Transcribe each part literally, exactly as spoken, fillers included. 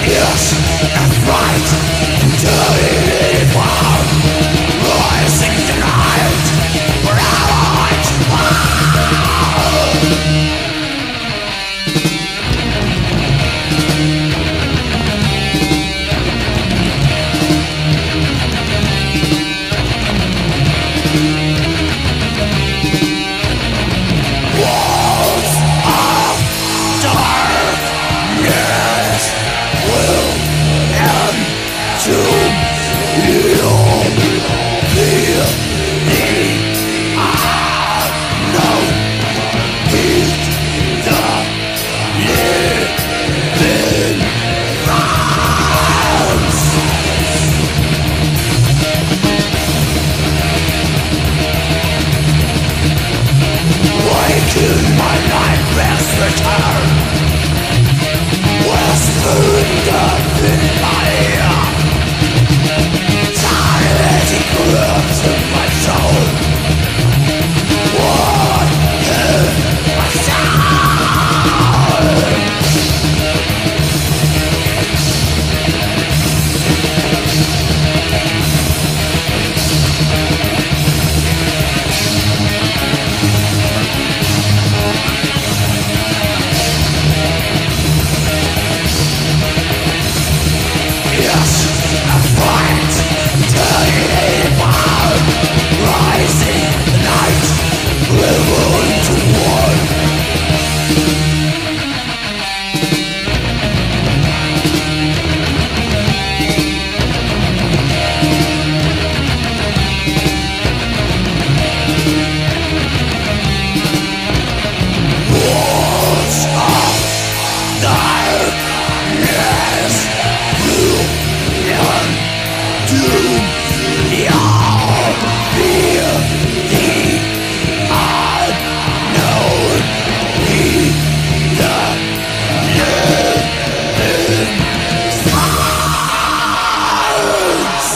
Yes, and right, dirty fire, rising tonight, forever it's walls of darkness will end to heal the unknown. Beat the living grounds. Waking my nightmares return, whispering death in my ear. Sanity creeps in my soul. What is my soul? Yes, I fight dirty fire, rising night, level into one. Walls of darkness will end to your fear the unknown. Be the living silence.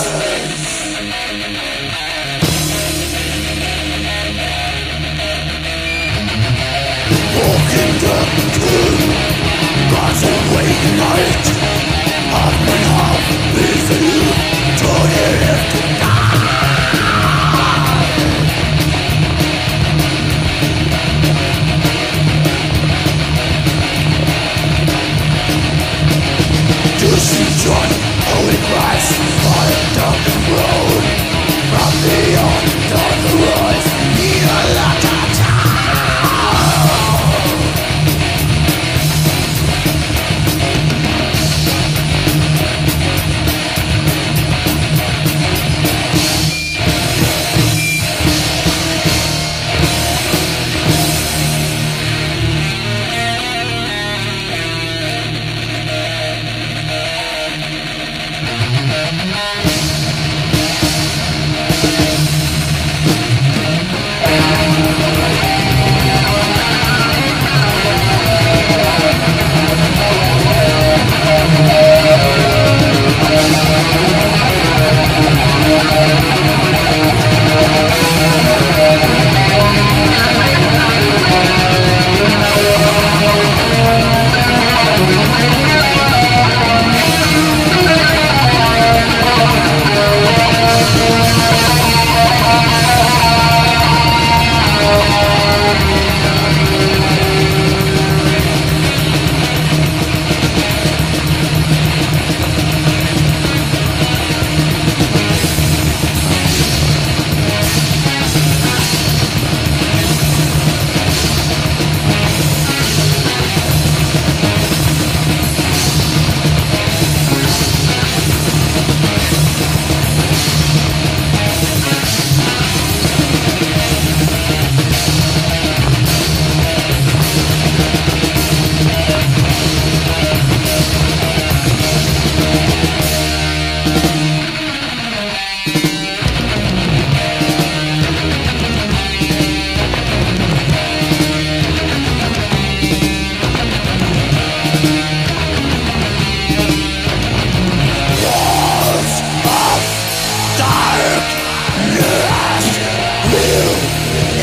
Walking the tomb, God's awake night. Half and half is you, don't have to die. To see John, holy Christ, on a dark road. From beyond dark rise, near the town.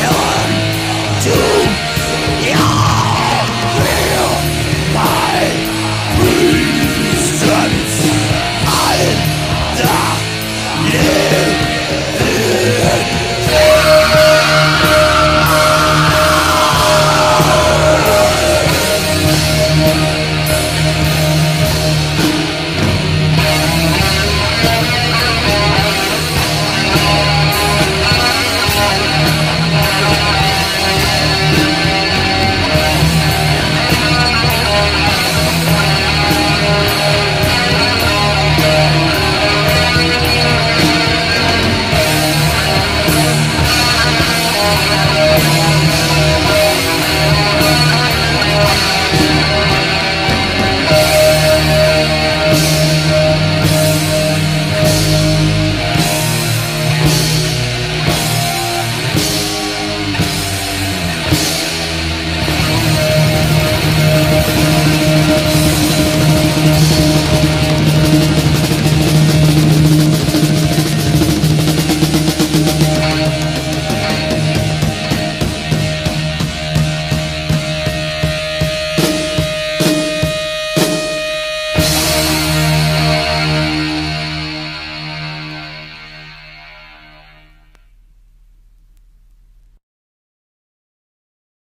To your real life.